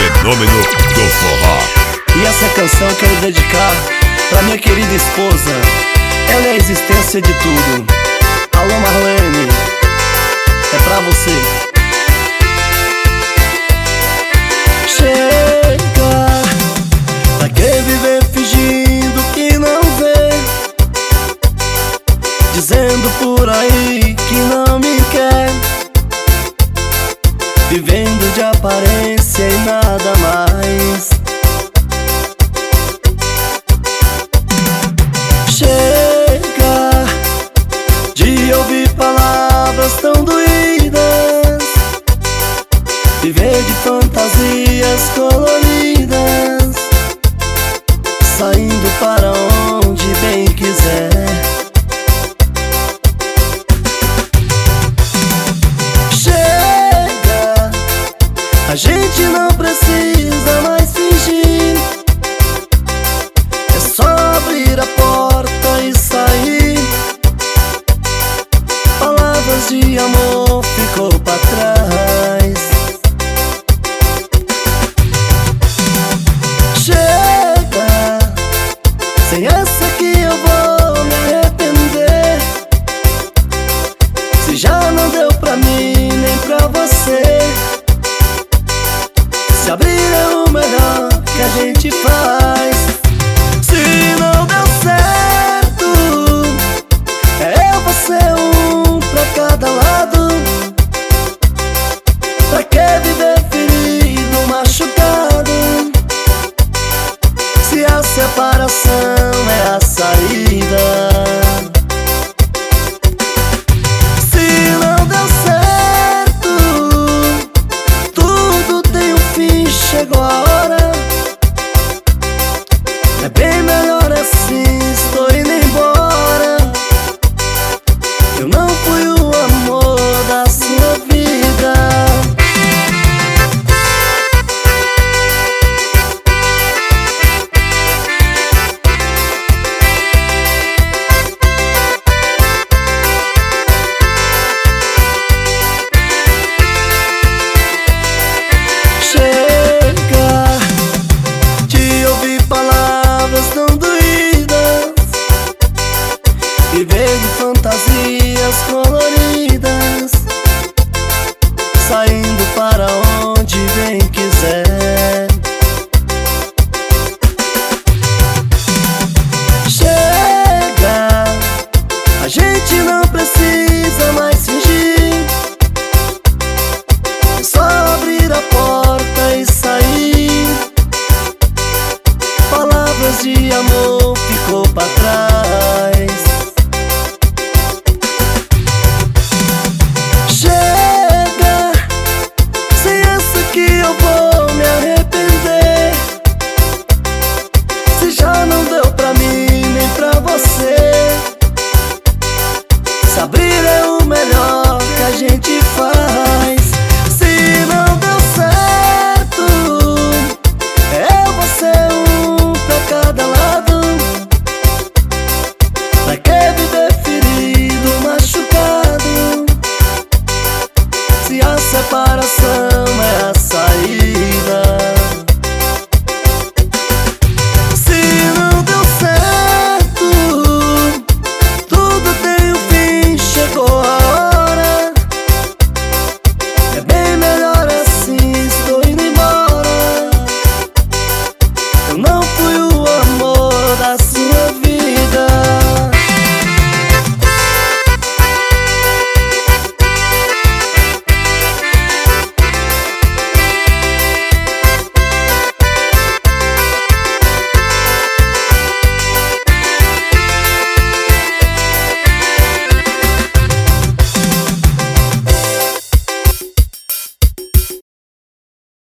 fenômeno do forró. E essa canção eu quero dedicar pra minha querida esposa. Ela é a existência de tudo. Alô Marlene, é pra você. Chega, pra que viver fingindo que não vê, dizendo por aí que não me quer, vivendo de aparência e nada mais. Chega de ouvir palavras tão doídas, viver de fantasias coloridas, saindo para onde bem quiser. Chega, a gente não precisa mais fingir, é só abrir a porta e sair. Palavras de amor ficou pra trás. Chega, sem essa que eu vou me arrepender. Se já não deu pra mim nem pra você, se abrir é o melhor que a gente faz. Se não deu certo, é eu, você, um pra cada lado. Pra que viver ferido, machucado, se a separação é a saída? Se não deu certo, tudo tem um fim, chegou a hora. É bem melhor assim, estou indo embora. Eu não fui o amor da sua vida. Chega de ouvir palavras tão doídas, viver de fantasias coloridas, saindo para onde bem quiser. Chega, a gente não precisa mais fingir, é só abrir a porta e sair. Palavras de amor ficou pra trás. Chega, sem essa que eu vou me arrepender. Se já não deu pra mim nem pra você, se abrir é o melhor que a gente faz. Se não deu certo, é eu, você, um pra cada lado. Pra que viver ferido, machucado, se a separação é a saída?